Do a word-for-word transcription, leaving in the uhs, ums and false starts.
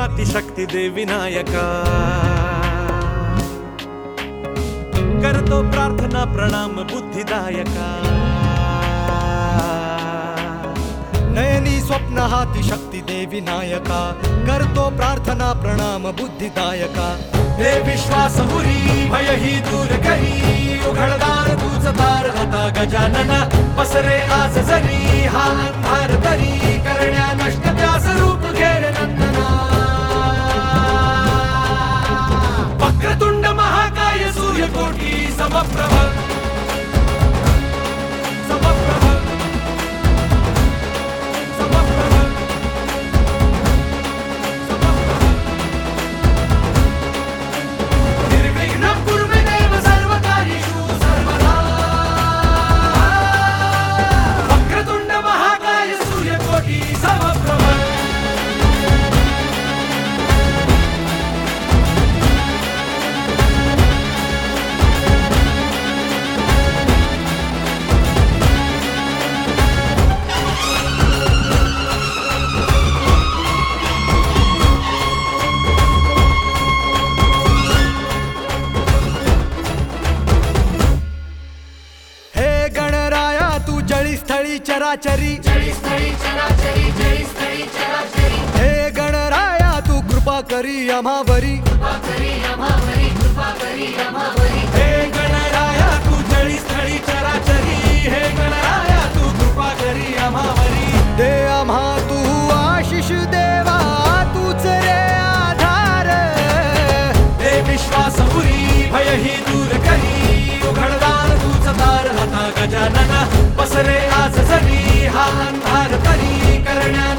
हाती शक्ती दे विनायका, करतो प्रार्थना प्रणाम बुद्धिदायका, नयनी स्वप्न हाती शक्ती दे विनायका, करतो प्रार्थना प्रणाम बुद्धिदायका. दे विश्वास मुरी भय ही दूर करी, उघडदार तूच दार आता गजानना, पसरे आज जरी हा अंधार तरी, करण्या नष्ट त्यास रूप घेर नंदना. वक्रतुंड महाकाय सूर्यकोटी समप्रभ, समप्रभ, समप्रभ, समप्रभ. निर्विघ्नं कुरु मे देव सर्वकार्येषु सर्वदा. वक्रतुंड महाकाय सूर्यकोटी समप्रभ. स्थळी चराचरी, जळीस्थळी चराचरी, जळीस्थळी चराचरी. हे गणराया तू कृपा करी आम्हावरी, कृपा करी आम्हावरी, कृपा करी आम्हावरी. हे गणराया तू जळीस्थळी चराचरी, हे गणराया तू कृपा करी आम्हावरी. दे आम्हा तू आशिष देवा तूच रे आधार, दे विश्वास मुरी भय ही दूर करी, उघडदार तूच दार आता गजानना, पसरे आज जरी हा अंधार तरी, करण्या